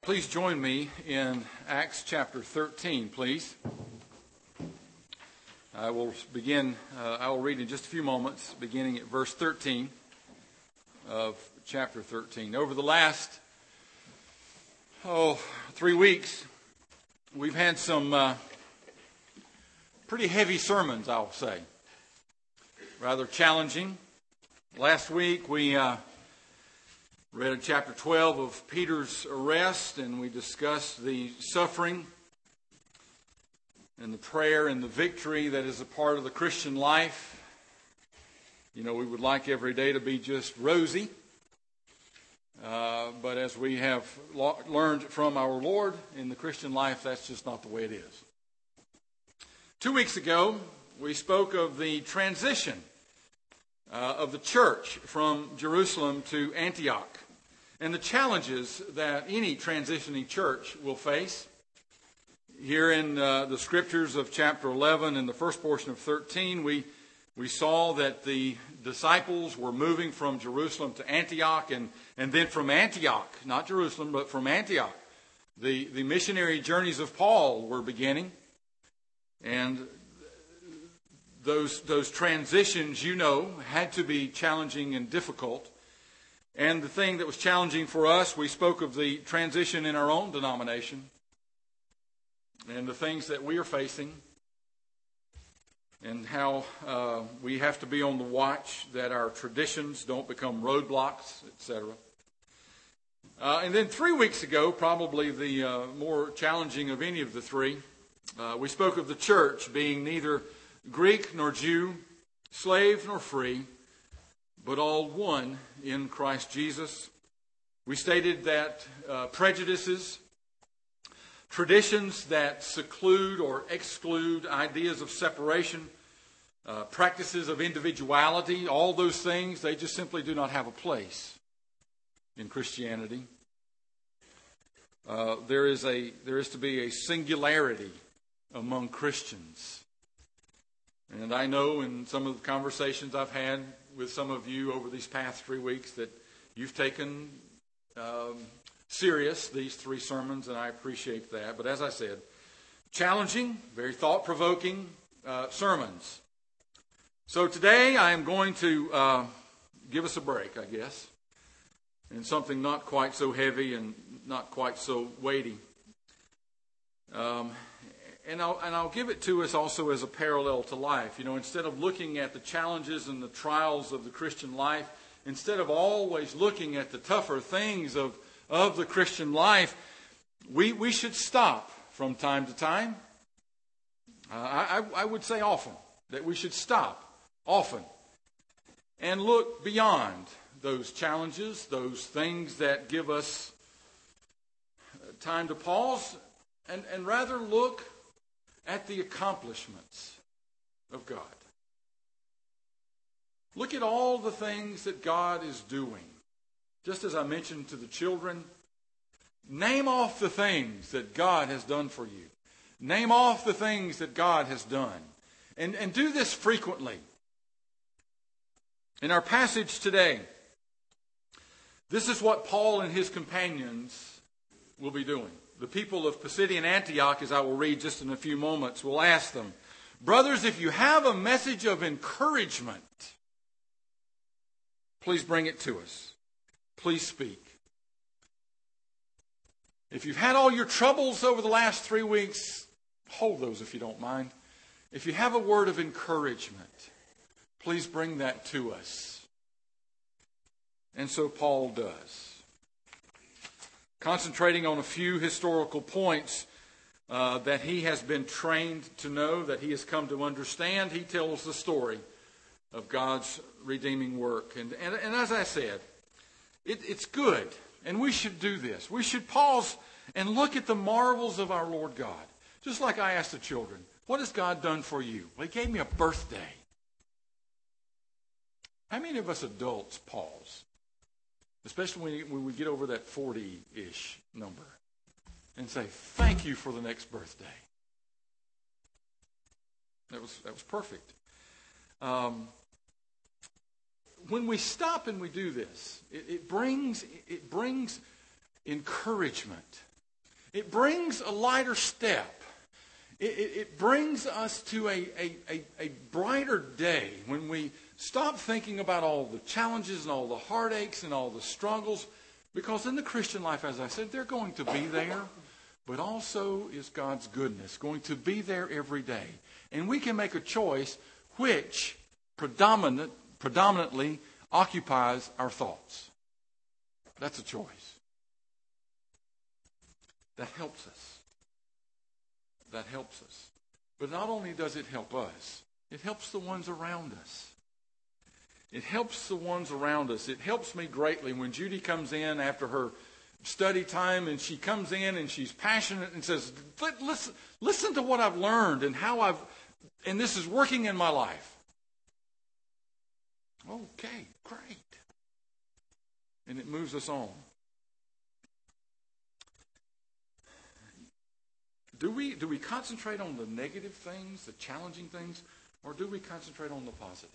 Please join me in Acts chapter 13, please. I will read in just a few moments, beginning at verse 13 of chapter 13. Over the last, 3 weeks, we've had some pretty heavy sermons, I'll say. Rather challenging. Last week, we read in chapter 12 of Peter's arrest, and we discussed the suffering and the prayer and the victory that is a part of the Christian life. You know, we would like every day to be just rosy, but as we have learned from our Lord in the Christian life, that's just not the way it is. 2 weeks ago, we spoke of the transition of the church from Jerusalem to Antioch and the challenges that any transitioning church will face. Here in the scriptures of chapter 11 and the first portion of 13, we saw that the disciples were moving from Jerusalem to Antioch, and then from Antioch, not Jerusalem, but from Antioch, the missionary journeys of Paul were beginning. And those transitions, had to be challenging and difficult. And the thing that was challenging for us, we spoke of the transition in our own denomination and the things that we are facing and how we have to be on the watch that our traditions don't become roadblocks, etc. And then 3 weeks ago, probably the more challenging of any of the three, we spoke of the church being neither Greek nor Jew, slave nor free, but all one in Christ Jesus. We stated that prejudices, traditions that seclude or exclude ideas of separation, practices of individuality, all those things, they just simply do not have a place in Christianity. There is to be a singularity among Christians. And I know in some of the conversations I've had with some of you over these past 3 weeks that you've taken serious these 3 sermons, and I appreciate that. But as I said, challenging, very thought-provoking sermons. So today I am going to give us a break, I guess, and something not quite so heavy and not quite so weighty. And I'll give it to us also as a parallel to life. You know, instead of looking at the challenges and the trials of the Christian life, instead of always looking at the tougher things of the Christian life, we should stop from time to time. I would say often, that we should stop often and look beyond those challenges, those things that give us time to pause and rather look at the accomplishments of God. Look at all the things that God is doing. Just as I mentioned to the children, name off the things that God has done for you. Name off the things that God has done. And do this frequently. In our passage today, this is what Paul and his companions will be doing. The people of Pisidian Antioch, as I will read just in a few moments, will ask them, "Brothers, if you have a message of encouragement, please bring it to us. Please speak. If you've had all your troubles over the last 3 weeks, hold those if you don't mind. If you have a word of encouragement, please bring that to us." And so Paul does. Concentrating on a few historical points that he has been trained to know, that he has come to understand, he tells the story of God's redeeming work. And as I said, it's good, and we should do this. We should pause and look at the marvels of our Lord God. Just like I asked the children, what has God done for you? Well, he gave me a birthday. How many of us adults pause? Especially when we get over that 40-ish number. And say, thank you for the next birthday. That was perfect. When we stop and we do this, it brings encouragement It brings a lighter step. It brings us to a brighter day when we stop thinking about all the challenges and all the heartaches and all the struggles. Because in the Christian life, as I said, they're going to be there. But also is God's goodness going to be there every day. And we can make a choice which predominantly occupies our thoughts. That's a choice. That helps us. That helps us. But not only does it help us, it helps the ones around us. It helps the ones around us. It helps me greatly when Judy comes in after her study time and she comes in and she's passionate and says, listen to what I've learned and and this is working in my life. Okay, great. And it moves us on. Do we concentrate on the negative things, the challenging things, or do we concentrate on the positive?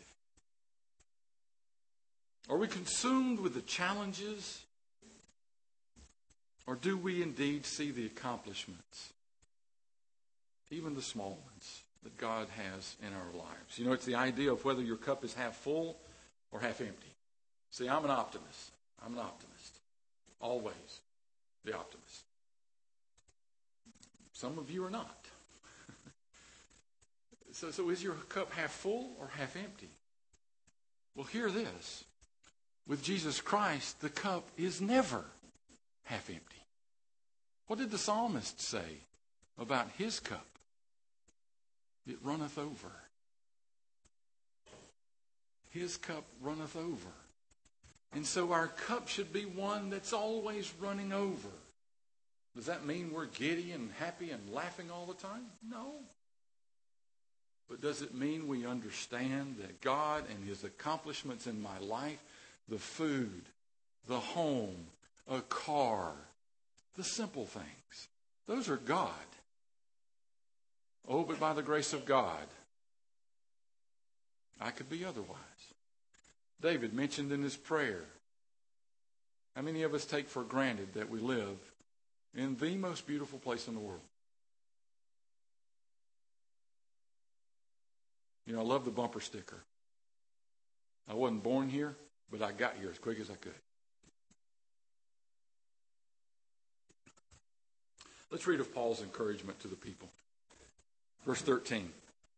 Are we consumed with the challenges, or do we indeed see the accomplishments, even the small ones, that God has in our lives? You know, it's the idea of whether your cup is half full or half empty. See, I'm an optimist. Always the optimist. Some of you are not. So is your cup half full or half empty? Well, hear this. With Jesus Christ, the cup is never half empty. What did the psalmist say about his cup? It runneth over. His cup runneth over. And so our cup should be one that's always running over. Does that mean we're giddy and happy and laughing all the time? No. But does it mean we understand that God and His accomplishments in my life, the food, the home, a car, the simple things, those are God. Oh, but by the grace of God, I could be otherwise. David mentioned in his prayer, how many of us take for granted that we live in the most beautiful place in the world? You know, I love the bumper sticker. I wasn't born here, but I got here as quick as I could. Let's read of Paul's encouragement to the people. Verse 13.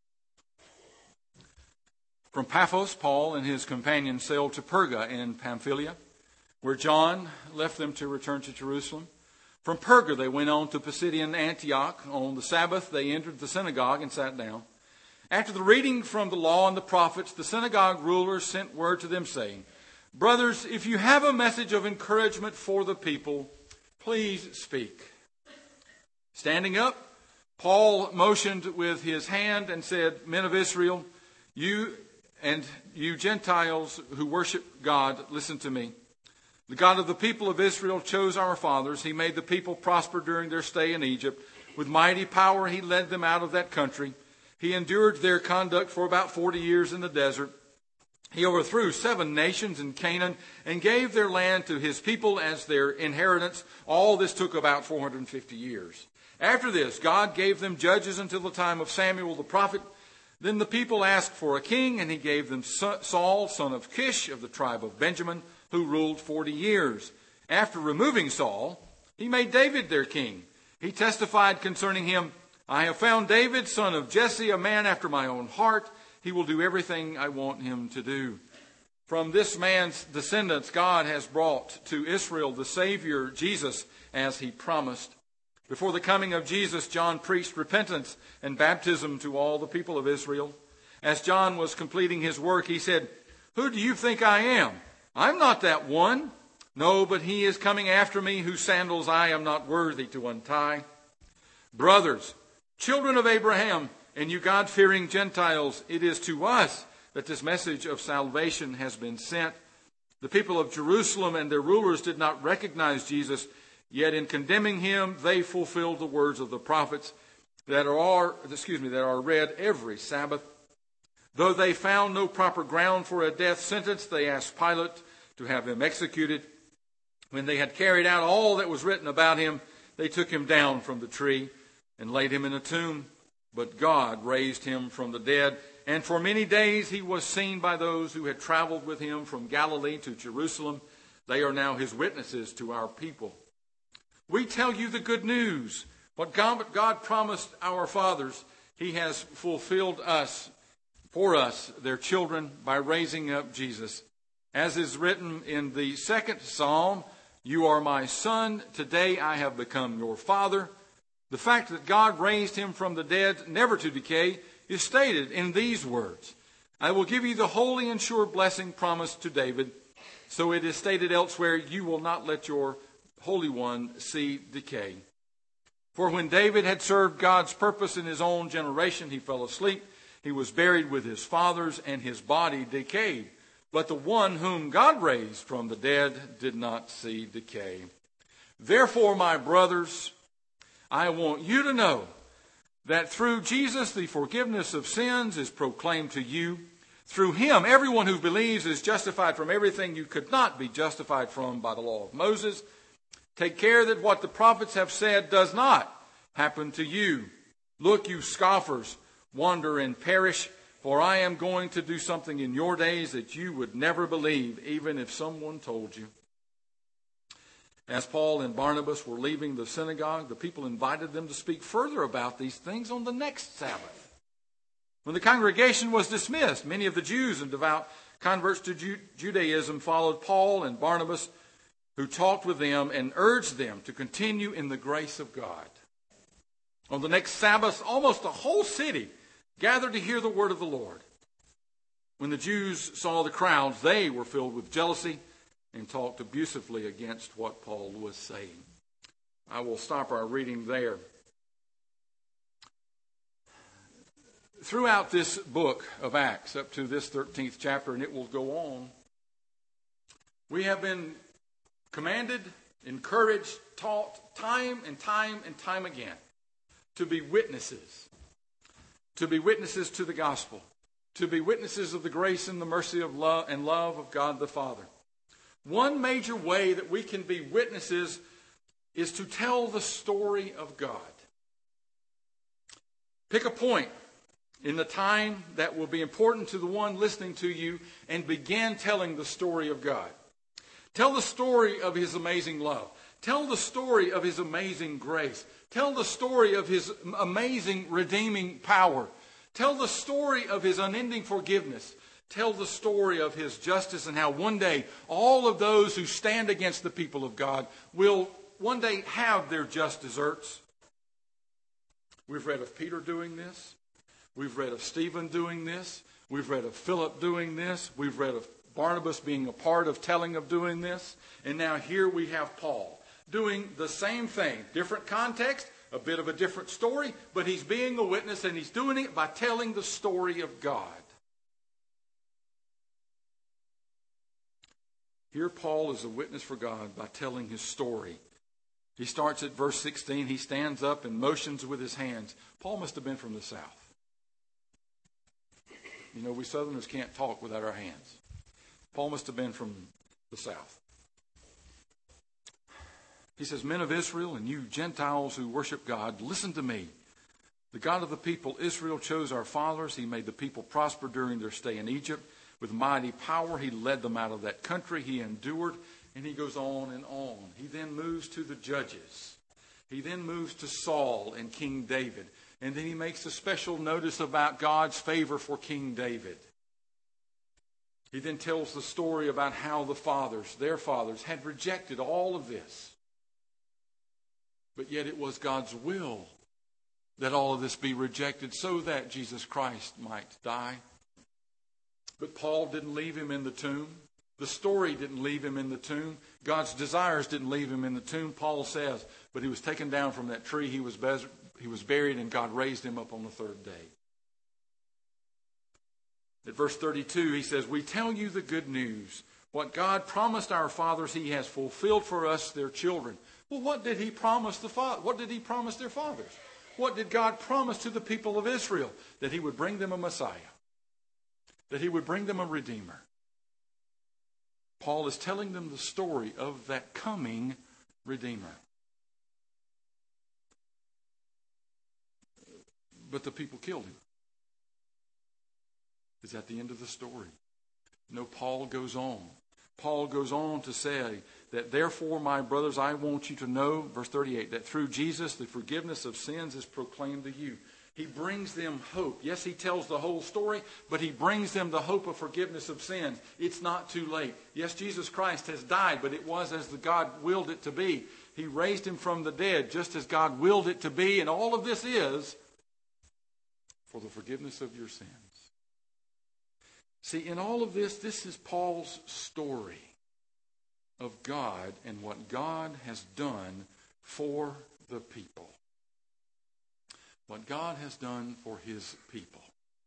From Paphos, Paul and his companions sailed to Perga in Pamphylia, where John left them to return to Jerusalem. From Perga they went on to Pisidian Antioch. On the Sabbath they entered the synagogue and sat down. After the reading from the law and the prophets, the synagogue rulers sent word to them saying, "Brothers, if you have a message of encouragement for the people, please speak." Standing up, Paul motioned with his hand and said, "Men of Israel, you Gentiles who worship God, listen to me. The God of the people of Israel chose our fathers. He made the people prosper during their stay in Egypt. With mighty power he led them out of that country. He endured their conduct for about 40 years in the desert. He overthrew 7 nations in Canaan and gave their land to his people as their inheritance. All this took about 450 years. After this, God gave them judges until the time of Samuel the prophet. Then the people asked for a king, and he gave them Saul, son of Kish, of the tribe of Benjamin, who ruled 40 years. After removing Saul, he made David their king. He testified concerning him, "I have found David, son of Jesse, a man after my own heart. He will do everything I want him to do." From this man's descendants, God has brought to Israel the Savior, Jesus, as he promised. Before the coming of Jesus, John preached repentance and baptism to all the people of Israel. As John was completing his work, he said, "Who do you think I am? I'm not that one. No, but he is coming after me, whose sandals I am not worthy to untie. Brothers, children of Abraham, and you God-fearing Gentiles, it is to us that this message of salvation has been sent. The people of Jerusalem and their rulers did not recognize Jesus, yet in condemning him, they fulfilled the words of the prophets that are read every Sabbath. Though they found no proper ground for a death sentence, they asked Pilate to have him executed. When they had carried out all that was written about him, They took him down from the tree and laid him in a tomb. But God raised him from the dead, and for many days he was seen by those who had traveled with him from Galilee to Jerusalem. They are now his witnesses to our people. We tell you the good news. What God promised our fathers, he has fulfilled for us, their children, by raising up Jesus. As is written in the 2nd Psalm, you are my son, today I have become your father. The fact that God raised him from the dead, never to decay, is stated in these words. I will give you the holy and sure blessing promised to David. So it is stated elsewhere, you will not let your Holy One see decay. For when David had served God's purpose in his own generation, he fell asleep. He was buried with his fathers, and his body decayed. But the one whom God raised from the dead did not see decay. Therefore, my brothers, I want you to know that through Jesus the forgiveness of sins is proclaimed to you. Through him, everyone who believes is justified from everything you could not be justified from by the law of Moses. Take care that what the prophets have said does not happen to you. Look, you scoffers, wander and perish, for I am going to do something in your days that you would never believe, even if someone told you. As Paul and Barnabas were leaving the synagogue, the people invited them to speak further about these things on the next Sabbath. When the congregation was dismissed, many of the Jews and devout converts to Judaism followed Paul and Barnabas, who talked with them and urged them to continue in the grace of God. On the next Sabbath, almost the whole city gathered to hear the word of the Lord. When the Jews saw the crowds, they were filled with jealousy and talked abusively against what Paul was saying. I will stop our reading there. Throughout this book of Acts, up to this 13th chapter, and it will go on, we have been commanded, encouraged, taught time and time and time again to be witnesses to the gospel, to be witnesses of the grace and the mercy of love and love of God the Father. One major way that we can be witnesses is to tell the story of God. Pick a point in the time that will be important to the one listening to you and begin telling the story of God. Tell the story of his amazing love. Tell the story of his amazing grace. Tell the story of his amazing redeeming power. Tell the story of his unending forgiveness. Tell the story of his justice and how one day all of those who stand against the people of God will one day have their just deserts. We've read of Peter doing this. We've read of Stephen doing this. We've read of Philip doing this. We've read of Barnabas being a part of telling of doing this. And now here we have Paul doing the same thing. Different context, a bit of a different story, but he's being a witness and he's doing it by telling the story of God. Here Paul is a witness for God by telling his story. He starts at verse 16. He stands up and motions with his hands. Paul must have been from the south. You know, we Southerners can't talk without our hands. Paul must have been from the south. He says, men of Israel and you Gentiles who worship God, listen to me. The God of the people Israel chose our fathers. He made the people prosper during their stay in Egypt. With mighty power, he led them out of that country. He endured, and he goes on and on. He then moves to the judges. He then moves to Saul and King David. And then he makes a special notice about God's favor for King David. He then tells the story about how their fathers, had rejected all of this. But yet it was God's will that all of this be rejected so that Jesus Christ might die. But Paul didn't leave him in the tomb. The story didn't leave him in the tomb. God's desires didn't leave him in the tomb. Paul says, but he was taken down from that tree. He was buried, and God raised him up on the third day. At verse 32, he says, we tell you the good news. What God promised our fathers, he has fulfilled for us, their children. Well, what did he promise what did he promise their fathers? What did God promise to the people of Israel? That he would bring them a Messiah. That he would bring them a Redeemer. Paul is telling them the story of that coming Redeemer. but the people killed him. Is that the end of the story? No, Paul goes on. Paul goes on to say that, therefore, my brothers, I want you to know, verse 38, that through Jesus the forgiveness of sins is proclaimed to you. He brings them hope. Yes, he tells the whole story, but he brings them the hope of forgiveness of sins. It's not too late. Yes, Jesus Christ has died, but it was as the God willed it to be. He raised him from the dead, just as God willed it to be. And all of this is for the forgiveness of your sins. See, in all of this, this is Paul's story of God and what God has done for the people. What God has done for his people.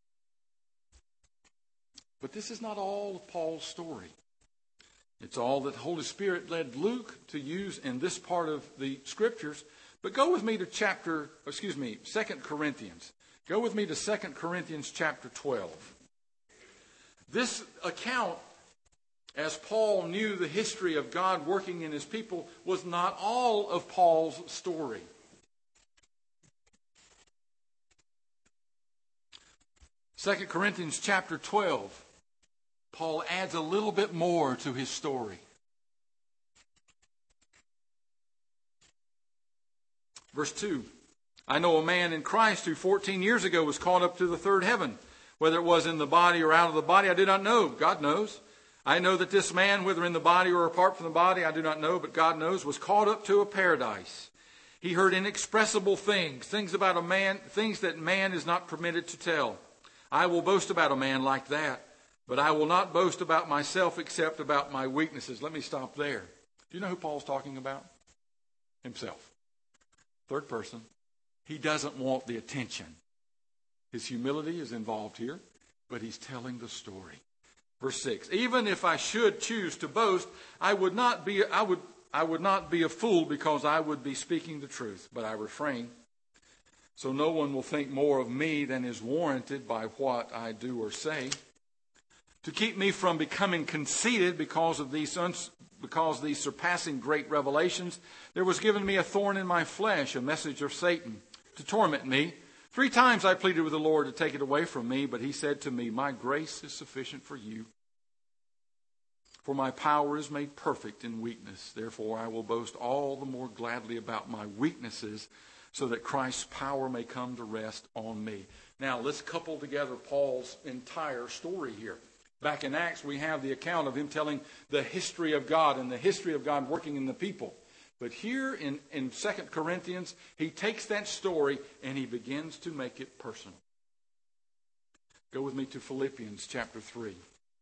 But this is not all of Paul's story. It's all that the Holy Spirit led Luke to use in this part of the Scriptures. But go with me to 2 Corinthians. Go with me to 2 Corinthians chapter 12. This account, as Paul knew the history of God working in his people, was not all of Paul's story. 2 Corinthians chapter 12, Paul adds a little bit more to his story. Verse 2, I know a man in Christ who 14 years ago was caught up to the third heaven. Whether it was in the body or out of the body, I do not know. God knows. I know that this man, whether in the body or apart from the body, I do not know, but God knows, was caught up to a paradise. He heard inexpressible things that man is not permitted to tell. I will boast about a man like that, but I will not boast about myself except about my weaknesses. Let me stop there. Do you know who Paul's talking about? Himself. Third person. He doesn't want the attention. His humility is involved here, but he's telling the story. Verse 6, even if I should choose to boast, I would not be a fool, because I would be speaking the truth, but I refrain. So no one will think more of me than is warranted by what I do or say. To keep me from becoming conceited because these surpassing great revelations, there was given me a thorn in my flesh, a message of Satan, to torment me. 3 times I pleaded with the Lord to take it away from me, but he said to me, my grace is sufficient for you, for my power is made perfect in weakness. Therefore I will boast all the more gladly about my weaknesses, so that Christ's power may come to rest on me. Now let's couple together Paul's entire story here. Back in Acts, we have the account of him telling the history of God and the history of God working in the people. But here in 2 Corinthians, he takes that story and he begins to make it personal. Go with me to Philippians chapter 3.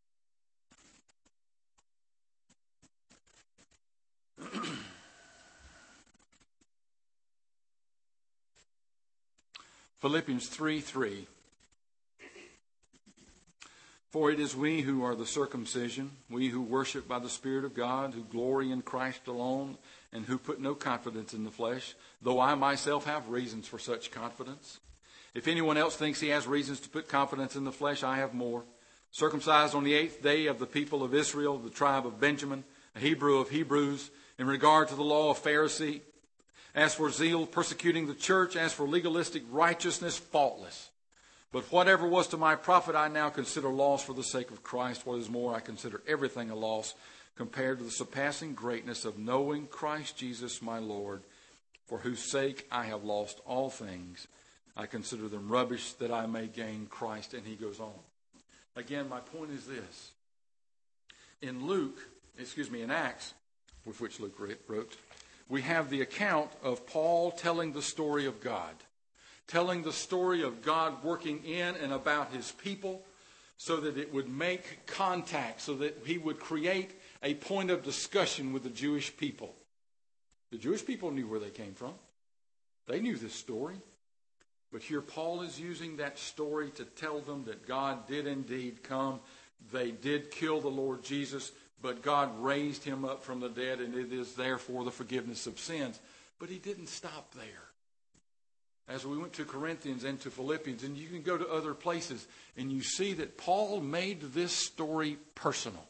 Philippians 3:3. For it is we who are the circumcision, we who worship by the Spirit of God, who glory in Christ alone, and who put no confidence in the flesh, though I myself have reasons for such confidence. If anyone else thinks he has reasons to put confidence in the flesh, I have more. Circumcised on the 8th day of the people of Israel, the tribe of Benjamin, a Hebrew of Hebrews, in regard to the law, a Pharisee. As for zeal, persecuting the church. As for legalistic righteousness, faultless. But whatever was to my profit, I now consider loss for the sake of Christ. What is more, I consider everything a loss compared to the surpassing greatness of knowing Christ Jesus my Lord, for whose sake I have lost all things. I consider them rubbish, that I may gain Christ. And he goes on. Again, my point is this. In Acts, with which Luke wrote, we have the account of Paul telling the story of God. Telling the story of God working in and about his people so that it would make contact, so that he would create a point of discussion with the Jewish people. The Jewish people knew where they came from. They knew this story. But here Paul is using that story to tell them that God did indeed come. They did kill the Lord Jesus, but God raised him up from the dead, and it is therefore the forgiveness of sins. But he didn't stop there. As we went to Corinthians and to Philippians, and you can go to other places, and you see that Paul made this story personal.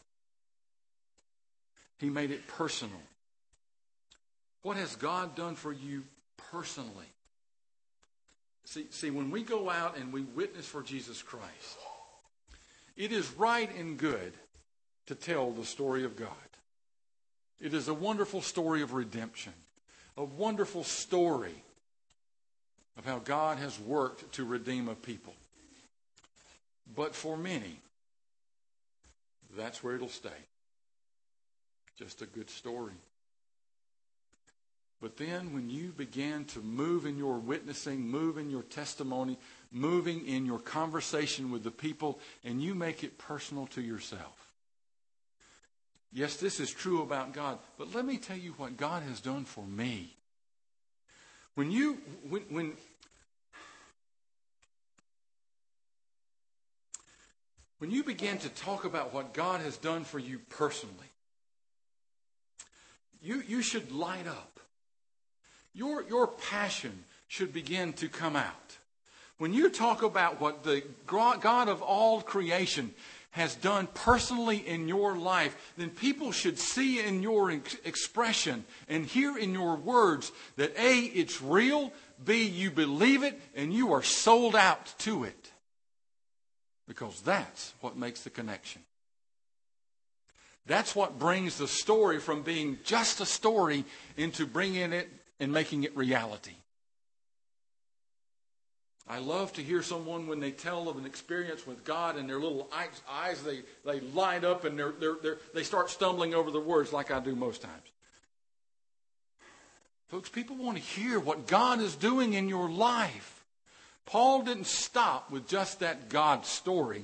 He made it personal. What has God done for you personally? See, when we go out and we witness for Jesus Christ, it is right and good to tell the story of God. It is a wonderful story of redemption, a wonderful story of how God has worked to redeem a people. But for many, that's where it'll stay. Just a good story. But then when you begin to move in your witnessing, move in your testimony, moving in your conversation with the people, and you make it personal to yourself. Yes, this is true about God, but let me tell you what God has done for me. When you begin to talk about what God has done for you personally, you should light up. Your passion should begin to come out. When you talk about what the God of all creation has done personally in your life, then people should see in your expression and hear in your words that A, it's real, B, you believe it, and you are sold out to it. Because that's what makes the connection. That's what brings the story from being just a story into bringing it and making it reality. I love to hear someone when they tell of an experience with God and their little eyes, they light up and they start stumbling over the words like I do most times. Folks, people want to hear what God is doing in your life. Paul didn't stop with just that God story.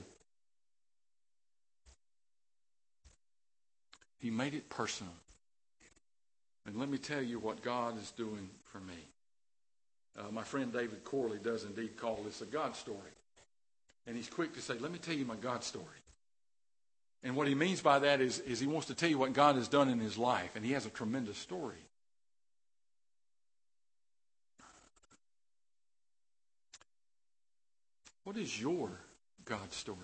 He made it personal. And let me tell you what God is doing for me. My friend David Corley does indeed call this a God story. And he's quick to say, let me tell you my God story. And what he means by that is he wants to tell you what God has done in his life. And he has a tremendous story. What is your God story?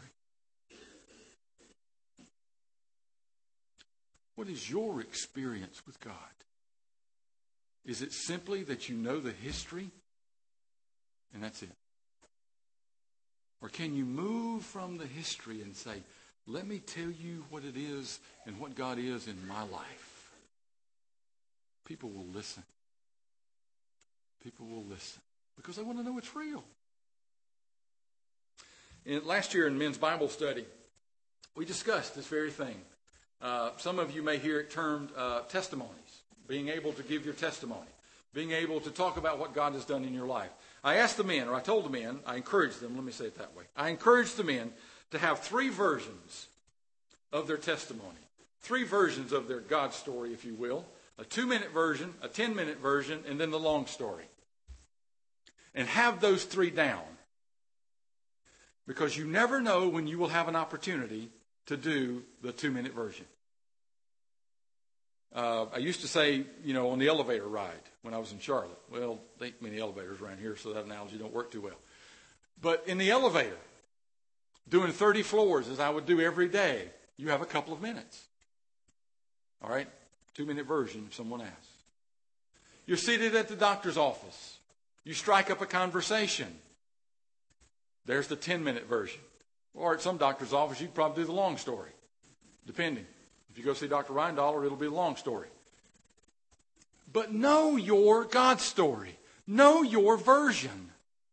What is your experience with God? Is it simply that you know the history and that's it? Or can you move from the history and say, let me tell you what it is and what God is in my life? People will listen. People will listen because they want to know it's real. Last year in men's Bible study, we discussed this very thing. Some of you may hear it termed testimonies, being able to give your testimony, being able to talk about what God has done in your life. I asked the men, or I told the men, I encouraged them, let me say it that way. I encouraged the men to have 3 versions of their testimony, 3 versions of their God story, if you will, a 2-minute version, a 10-minute version, and then the long story. And have those 3 down. Because you never know when you will have an opportunity to do the 2-minute version. I used to say, on the elevator ride when I was in Charlotte. Well, there ain't many elevators around here, so that analogy don't work too well. But in the elevator, doing 30 floors as I would do every day, you have a couple of minutes. All right? 2-minute version if someone asks. You're seated at the doctor's office. You strike up a conversation. There's the 10-minute version. Or at some doctor's office, you'd probably do the long story, depending. If you go see Dr. Reindaller, it'll be a long story. But know your God story. Know your version.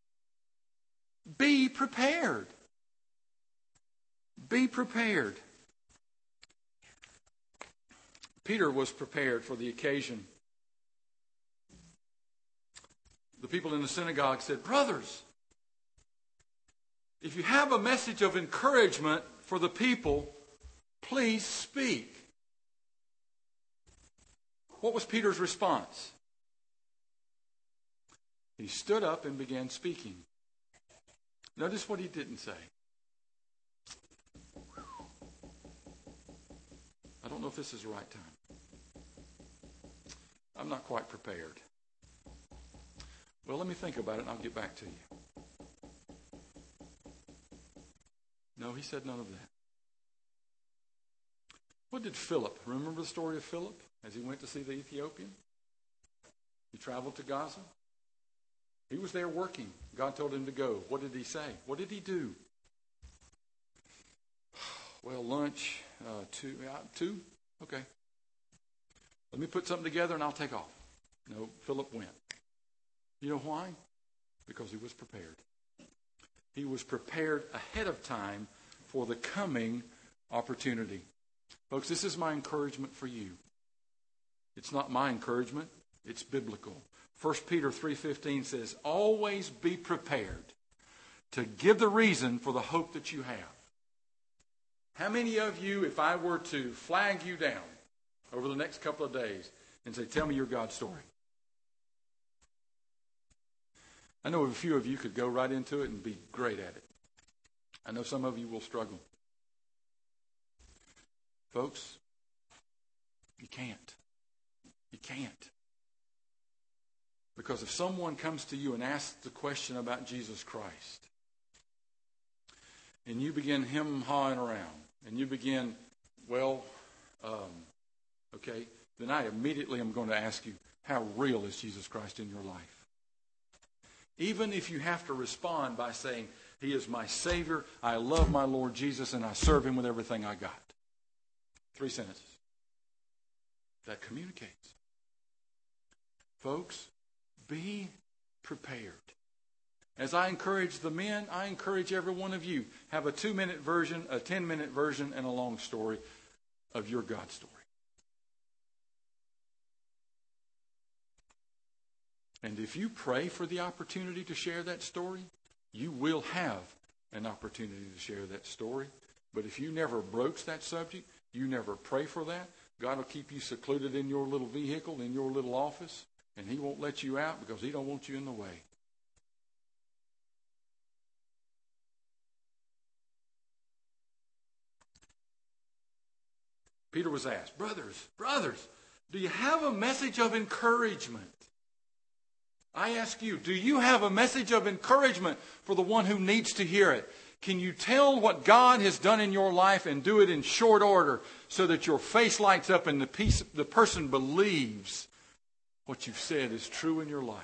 Be prepared. Be prepared. Peter was prepared for the occasion. The people in the synagogue said, brothers, if you have a message of encouragement for the people, please speak. What was Peter's response? He stood up and began speaking. Notice what he didn't say. I don't know if this is the right time. I'm not quite prepared. Well, let me think about it and I'll get back to you. No, he said none of that. What did Philip, remember the story of Philip as he went to see the Ethiopian? He traveled to Gaza. He was there working. God told him to go. What did he say? What did he do? Well, lunch, two? Okay. Let me put something together and I'll take off. No, Philip went. You know why? Because he was prepared. He was prepared ahead of time for the coming opportunity. Folks, this is my encouragement for you. It's not my encouragement. It's biblical. 1 Peter 3:15 says, always be prepared to give the reason for the hope that you have. How many of you, if I were to flag you down over the next couple of days and say, tell me your God story? I know a few of you could go right into it and be great at it. I know some of you will struggle. Folks, you can't. You can't. Because if someone comes to you and asks the question about Jesus Christ, and you begin him-hawing around, and you begin, okay, then I immediately am going to ask you, how real is Jesus Christ in your life? Even if you have to respond by saying, he is my Savior, I love my Lord Jesus, and I serve him with everything I got. 3 sentences. That communicates. Folks, be prepared. As I encourage the men, I encourage every one of you. Have a 2-minute version, a 10-minute version, and a long story of your God story. And if you pray for the opportunity to share that story, you will have an opportunity to share that story. But if you never broach that subject, you never pray for that, God will keep you secluded in your little vehicle, in your little office, and he won't let you out because he don't want you in the way. Peter was asked, brothers, do you have a message of encouragement? I ask you, do you have a message of encouragement for the one who needs to hear it? Can you tell what God has done in your life and do it in short order so that your face lights up and the person believes what you've said is true in your life?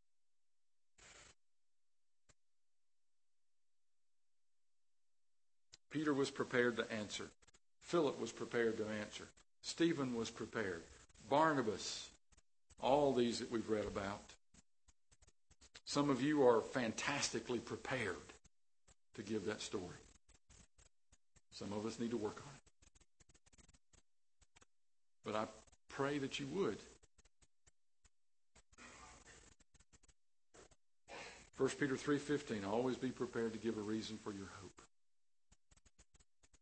Peter was prepared to answer. Philip was prepared to answer. Stephen was prepared. Barnabas, all these that we've read about. Some of you are fantastically prepared to give that story. Some of us need to work on it. But I pray that you would. 1 Peter 3:15, always be prepared to give a reason for your hope.